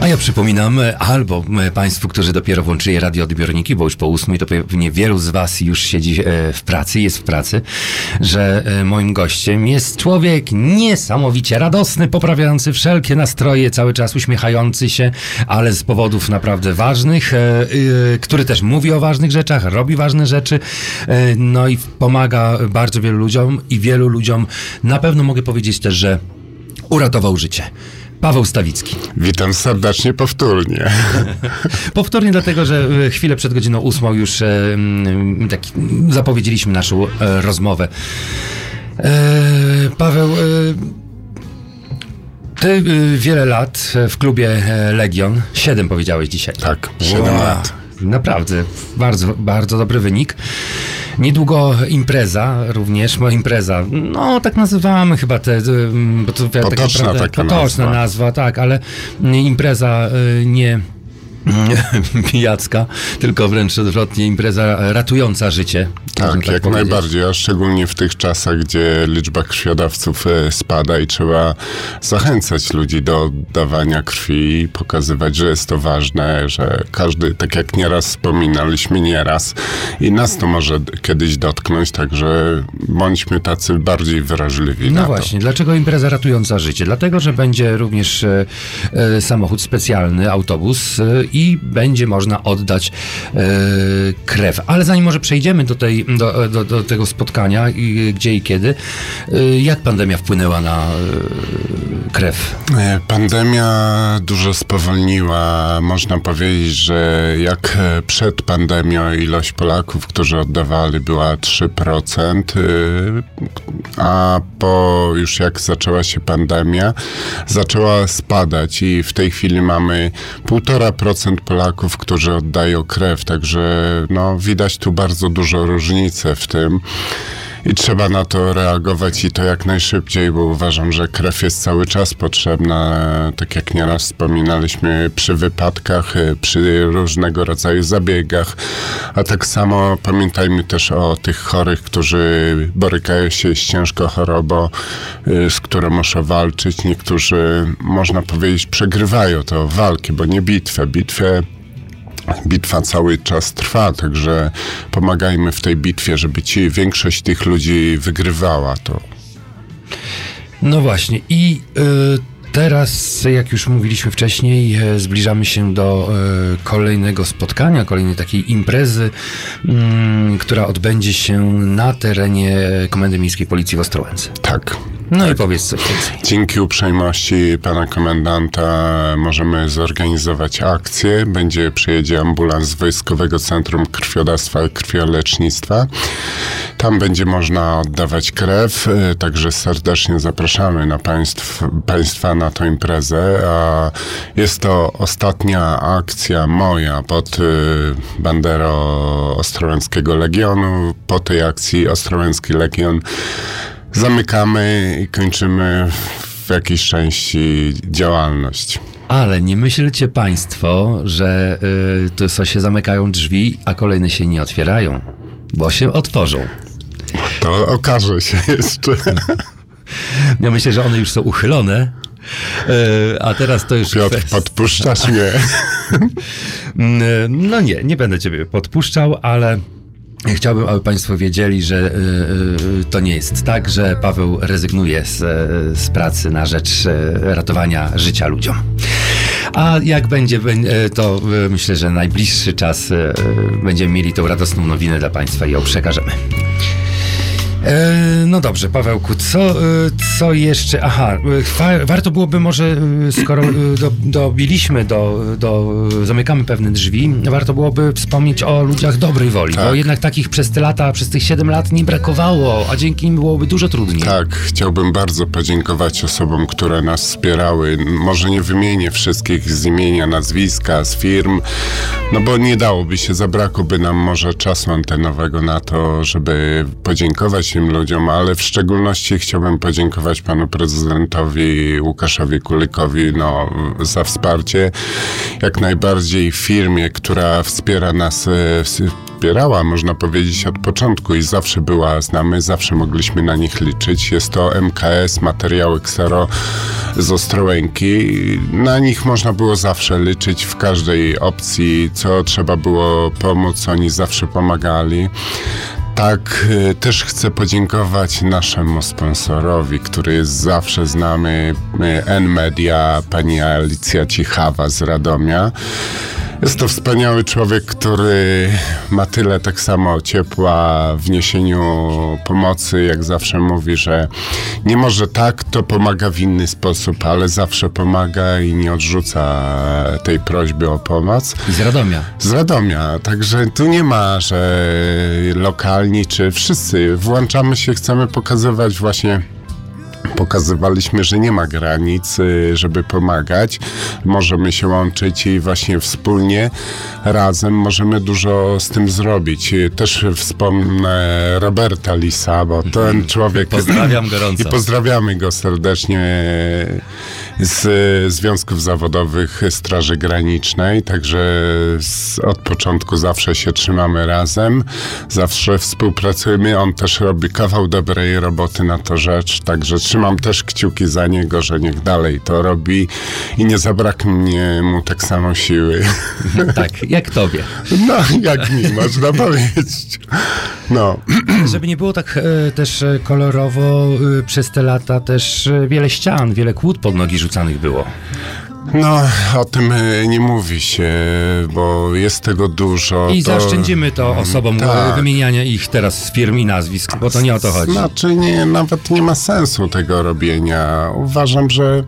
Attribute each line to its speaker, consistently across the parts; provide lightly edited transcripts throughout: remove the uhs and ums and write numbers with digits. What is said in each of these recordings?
Speaker 1: A ja przypominam, albo Państwu, którzy dopiero włączyli radioodbiorniki, bo już po 8, to pewnie wielu z Was już siedzi w pracy, jest w pracy, że moim gościem jest człowiek niesamowicie radosny, poprawiający wszelkie nastroje, cały czas uśmiechający się, ale z powodów naprawdę ważnych, który też mówi o ważnych rzeczach, robi ważne rzeczy, no i pomaga bardzo wielu ludziom i wielu ludziom na pewno mogę powiedzieć też, że uratował życie. Paweł Stawicki.
Speaker 2: Witam serdecznie powtórnie.
Speaker 1: Powtórnie dlatego, że chwilę przed godziną 8 już zapowiedzieliśmy naszą rozmowę. Paweł, ty wiele lat w klubie Legion, 7 powiedziałeś dzisiaj.
Speaker 2: Tak, 7 lat.
Speaker 1: Naprawdę, bardzo, bardzo dobry wynik. Niedługo impreza również, no tak nazywamy chyba bo to potoczna nazwa, tak, ale impreza nie pijacka, tylko wręcz odwrotnie, impreza ratująca życie.
Speaker 2: Tak, jak najbardziej, a szczególnie w tych czasach, gdzie liczba krwiodawców spada i trzeba zachęcać ludzi do dawania krwi i pokazywać, że jest to ważne, że każdy, tak jak nieraz wspominaliśmy, i nas to może kiedyś dotknąć, także bądźmy tacy bardziej wrażliwi na to.
Speaker 1: No właśnie, dlaczego impreza ratująca życie? Dlatego, że będzie również samochód specjalny, autobus i będzie można oddać krew. Ale zanim może przejdziemy do tego spotkania, gdzie i kiedy, jak pandemia wpłynęła na krew?
Speaker 2: Pandemia dużo spowolniła. Można powiedzieć, że jak przed pandemią ilość Polaków, którzy oddawali, była 3%, a po już jak zaczęła się pandemia, zaczęła spadać i w tej chwili mamy 1,5% Polaków, którzy oddają krew, także widać tu bardzo dużo różnicy w tym. I trzeba na to reagować i to jak najszybciej, bo uważam, że krew jest cały czas potrzebna, tak jak nieraz wspominaliśmy, przy wypadkach, przy różnego rodzaju zabiegach, a tak samo pamiętajmy też o tych chorych, którzy borykają się z ciężką chorobą, z którą muszą walczyć. Niektórzy, można powiedzieć, przegrywają to walki, bo nie bitwę. Bitwa cały czas trwa, także pomagajmy w tej bitwie, żeby większość tych ludzi wygrywała to.
Speaker 1: No właśnie i teraz, jak już mówiliśmy wcześniej, zbliżamy się do kolejnego spotkania, kolejnej takiej imprezy, która odbędzie się na terenie Komendy Miejskiej Policji w Ostrołęce.
Speaker 2: Tak.
Speaker 1: No i powiedz coś więcej.
Speaker 2: Dzięki uprzejmości pana komendanta możemy zorganizować akcję. Przyjedzie ambulans z Wojskowego Centrum Krwiodawstwa i Krwiolecznictwa. Tam będzie można oddawać krew, także serdecznie zapraszamy państwa na tę imprezę. A jest to ostatnia akcja moja pod banderą Ostrołęckiego Legionu. Po tej akcji Ostrołęcki Legion zamykamy i kończymy w jakiejś części działalność.
Speaker 1: Ale nie myślcie państwo, że to się zamykają drzwi, a kolejne się nie otwierają, bo się otworzą.
Speaker 2: To okaże się jeszcze.
Speaker 1: Ja myślę, że one już są uchylone, a teraz to już...
Speaker 2: Piotr, podpuszczasz mnie?
Speaker 1: No nie będę ciebie podpuszczał, ale... Chciałbym, aby państwo wiedzieli, że to nie jest tak, że Paweł rezygnuje z pracy na rzecz ratowania życia ludziom. A jak będzie, to myślę, że najbliższy czas będziemy mieli tą radosną nowinę dla państwa i ją przekażemy. No dobrze, Pawełku, co jeszcze? Aha, warto byłoby może, skoro dobiliśmy, zamykamy pewne drzwi, warto byłoby wspomnieć o ludziach dobrej woli, tak. Bo jednak takich przez tych 7 lat nie brakowało, a dzięki nim byłoby dużo trudniej. Tak,
Speaker 2: chciałbym bardzo podziękować osobom, które nas wspierały. Może nie wymienię wszystkich z imienia, nazwiska, z firm, bo nie dałoby się, zabrakłoby nam może czasu antenowego na to, żeby podziękować tym ludziom, ale w szczególności chciałbym podziękować panu prezydentowi Łukaszowi Kulikowi za wsparcie. Jak najbardziej firmie, która wspiera nas wspierała, można powiedzieć, od początku i zawsze była z nami, zawsze mogliśmy na nich liczyć. Jest to MKS, materiały Ksero z Ostrołęki. Na nich można było zawsze liczyć w każdej opcji, co trzeba było pomóc, oni zawsze pomagali. Tak, też chcę podziękować naszemu sponsorowi, który jest zawsze z nami, N-Media, pani Alicja Cichawa z Radomia. Jest to wspaniały człowiek, który ma tyle tak samo ciepła w niesieniu pomocy, jak zawsze mówi, że nie może tak, to pomaga w inny sposób, ale zawsze pomaga i nie odrzuca tej prośby o pomoc.
Speaker 1: I z Radomia.
Speaker 2: Z Radomia, także tu nie ma, że lokalni czy wszyscy. Włączamy się, chcemy pokazywać właśnie. Pokazywaliśmy, że nie ma granic, żeby pomagać. Możemy się łączyć i właśnie wspólnie, razem możemy dużo z tym zrobić. Też wspomnę Roberta Lisa, bo ten człowiek...
Speaker 1: Pozdrawiam gorąco.
Speaker 2: I pozdrawiamy go serdecznie z Związków Zawodowych Straży Granicznej, także od początku zawsze się trzymamy razem, zawsze współpracujemy. On też robi kawał dobrej roboty na to rzecz, także trzymam też kciuki za niego, że niech dalej to robi i nie zabraknie mu tak samo siły.
Speaker 1: Tak, jak tobie.
Speaker 2: No, jak mi, można powiedzieć. No.
Speaker 1: Żeby nie było tak też kolorowo, przez te lata też wiele ścian, wiele kłód pod nogi rzucanych było.
Speaker 2: No, o tym nie mówi się, bo jest tego dużo.
Speaker 1: I zaoszczędzimy to osobom
Speaker 2: tak.
Speaker 1: Wymieniania ich teraz z firm i nazwisk, bo to nie o to chodzi.
Speaker 2: Znaczy, nawet nie ma sensu tego robienia. Uważam, że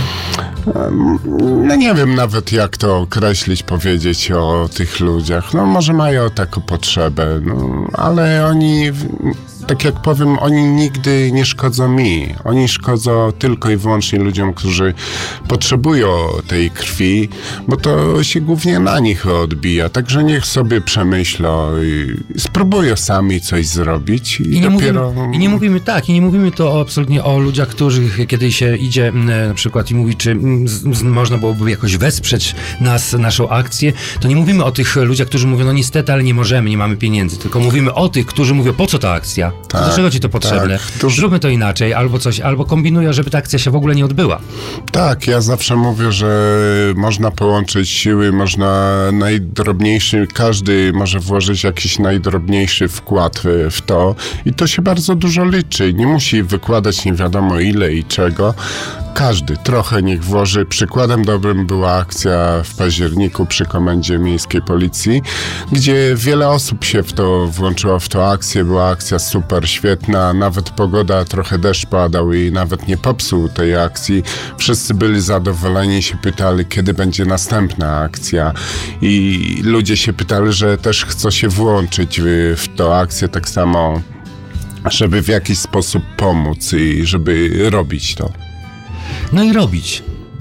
Speaker 2: no nie wiem nawet jak to określić, powiedzieć o tych ludziach. No może mają taką potrzebę, no, ale oni, tak jak powiem, oni nigdy nie szkodzą mi. Oni szkodzą tylko i wyłącznie ludziom, którzy potrzebują tej krwi, bo to się głównie na nich odbija. Także niech sobie przemyślą i spróbują sami coś zrobić. I
Speaker 1: nie mówimy to absolutnie o ludziach, których kiedy się idzie na przykład i mówi, czy można byłoby jakoś wesprzeć naszą akcję, to nie mówimy o tych ludziach, którzy mówią, no niestety, ale nie możemy, nie mamy pieniędzy, tylko mówimy o tych, którzy mówią, po co ta akcja?
Speaker 2: Tak,
Speaker 1: do czego ci to potrzebne?
Speaker 2: Tak,
Speaker 1: Zróbmy to inaczej, albo coś, albo kombinują, żeby ta akcja się w ogóle nie odbyła.
Speaker 2: Tak, ja zawsze mówię, że można połączyć siły, można najdrobniejszy, każdy może włożyć jakiś najdrobniejszy wkład w to i to się bardzo dużo liczy. Nie musi wykładać nie wiadomo ile i czego. Każdy trochę niech włoży. Przykładem dobrym była akcja w październiku przy Komendzie Miejskiej Policji, gdzie wiele osób się włączyło w tę akcję. Była akcja super, świetna. Nawet pogoda, trochę deszcz padał i nawet nie popsuł tej akcji. Wszyscy byli zadowoleni, się pytali, kiedy będzie następna akcja. I ludzie się pytali, że też chcą się włączyć w tę akcję tak samo, żeby w jakiś sposób pomóc i żeby robić to.
Speaker 1: No i robić.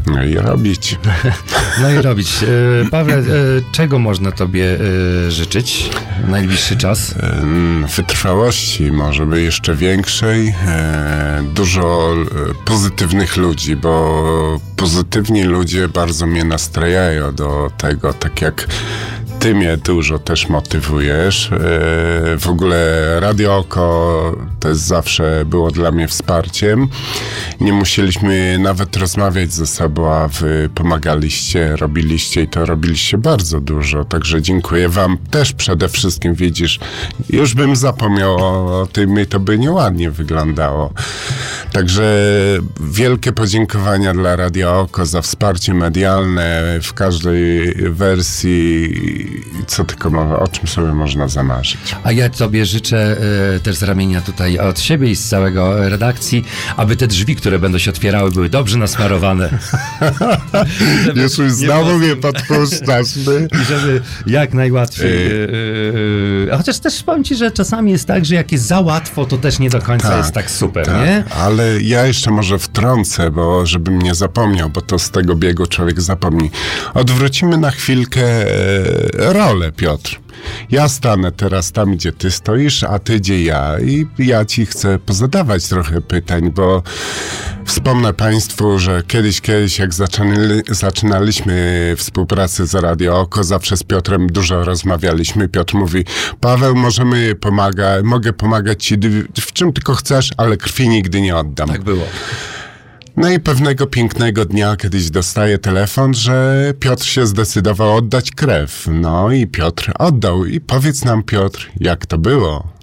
Speaker 1: Pawle, czego można tobie życzyć w najbliższy czas?
Speaker 2: Wytrwałości, może by jeszcze większej. Dużo pozytywnych ludzi, bo pozytywni ludzie bardzo mnie nastrajają do tego, tak jak ty mnie dużo też motywujesz. W ogóle Radio Oko to zawsze było dla mnie wsparciem. Nie musieliśmy nawet rozmawiać ze sobą, a wy pomagaliście, robiliście i to robiliście bardzo dużo. Także dziękuję wam też przede wszystkim. Widzisz, już bym zapomniał o tym i to by nieładnie wyglądało. Także wielkie podziękowania dla Radio Oko za wsparcie medialne w każdej wersji. Co tylko mowa, o czym sobie można zamarzyć.
Speaker 1: A ja tobie życzę też z ramienia tutaj od siebie i z całego redakcji, aby te drzwi, które będą się otwierały, były dobrze nasmarowane.
Speaker 2: Już znowu mnie podpuszczasz.
Speaker 1: I żeby jak najłatwiej. Chociaż też powiem ci, że czasami jest tak, że jak jest za łatwo, to też nie do końca jest tak super, nie?
Speaker 2: Ale ja jeszcze może wtrącę, bo żebym nie zapomniał, bo to z tego biegu człowiek zapomni. Odwrócimy na chwilkę rolę, Piotr. Ja stanę teraz tam, gdzie ty stoisz, a ty gdzie ja. I ja ci chcę pozadawać trochę pytań, bo wspomnę państwu, że kiedyś jak zaczynaliśmy współpracę z Radio Oko, zawsze z Piotrem dużo rozmawialiśmy. Piotr mówi: Paweł, mogę pomagać ci w czym tylko chcesz, ale krwi nigdy nie oddam.
Speaker 1: Tak było.
Speaker 2: No i pewnego pięknego dnia kiedyś dostaję telefon, że Piotr się zdecydował oddać krew. No i Piotr oddał. I powiedz nam, Piotr, jak to było?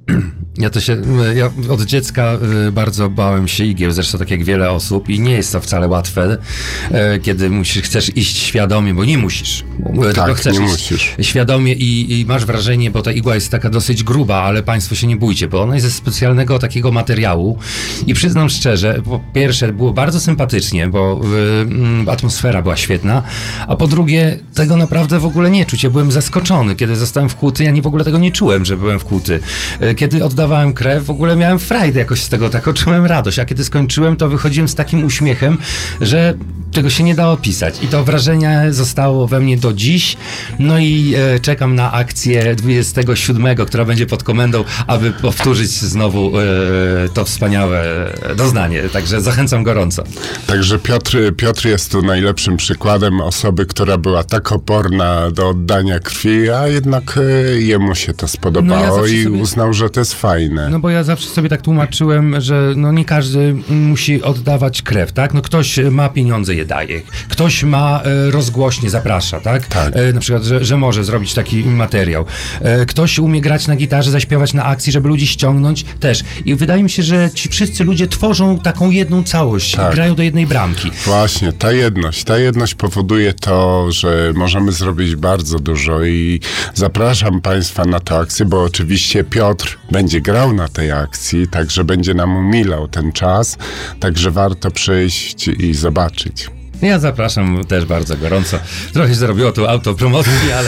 Speaker 1: Ja od dziecka bardzo bałem się igieł, zresztą tak jak wiele osób, i nie jest to wcale łatwe, kiedy chcesz iść świadomie, bo nie musisz. Tylko chcesz
Speaker 2: nie
Speaker 1: iść
Speaker 2: musisz.
Speaker 1: Świadomie i masz wrażenie, bo ta igła jest taka dosyć gruba, ale państwo się nie bójcie, bo ona jest ze specjalnego takiego materiału i przyznam szczerze, po pierwsze było bardzo sympatycznie, bo atmosfera była świetna, a po drugie tego naprawdę w ogóle nie czuć. Ja byłem zaskoczony, kiedy zostałem wkłuty, ja w ogóle tego nie czułem, że byłem wkłuty. Kiedy oddawałem krew, w ogóle miałem frajdę jakoś z tego, tak czułem radość, a kiedy skończyłem, to wychodziłem z takim uśmiechem, że tego się nie da opisać. I to wrażenie zostało we mnie do dziś. No i czekam na akcję 27, która będzie pod komendą, aby powtórzyć znowu to wspaniałe doznanie. Także zachęcam gorąco.
Speaker 2: Także Piotr jest tu najlepszym przykładem osoby, która była tak oporna do oddania krwi, a jednak jemu się to spodobało i uznał, że to jest fajne.
Speaker 1: No bo ja zawsze sobie tak tłumaczyłem, że no nie każdy musi oddawać krew, tak? No ktoś ma pieniądze, je daje. Ktoś ma rozgłośnie, zaprasza, tak?
Speaker 2: Tak.
Speaker 1: Na przykład, że może zrobić taki materiał. Ktoś umie grać na gitarze, zaśpiewać na akcji, żeby ludzi ściągnąć też. I wydaje mi się, że ci wszyscy ludzie tworzą taką jedną całość.
Speaker 2: Tak.
Speaker 1: Grają do jednej bramki.
Speaker 2: Właśnie, ta jedność powoduje to, że możemy zrobić bardzo dużo i zapraszam państwa na tę akcję, bo oczywiście Piotr będzie grał na tej akcji, także będzie nam umilał ten czas, także warto przyjść i zobaczyć.
Speaker 1: Ja zapraszam też bardzo gorąco. Trochę się zrobiło tu autopromocji,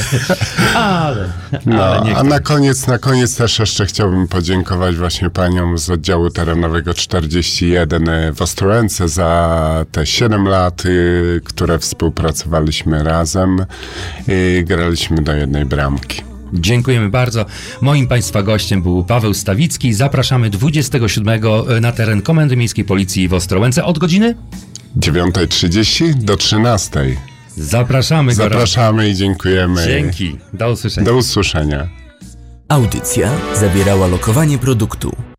Speaker 1: ale
Speaker 2: a na koniec też jeszcze chciałbym podziękować właśnie paniom z oddziału terenowego 41 w Ostrołęce za te 7 lat, które współpracowaliśmy razem i graliśmy do jednej bramki.
Speaker 1: Dziękujemy bardzo. Moim państwa gościem był Paweł Stawicki. Zapraszamy 27 na teren Komendy Miejskiej Policji w Ostrołęce od godziny
Speaker 2: 9:30 do 13:00.
Speaker 1: Zapraszamy
Speaker 2: i dziękujemy.
Speaker 1: Dzięki. Do usłyszenia.
Speaker 2: Do usłyszenia.
Speaker 3: Audycja zawierała lokowanie produktu.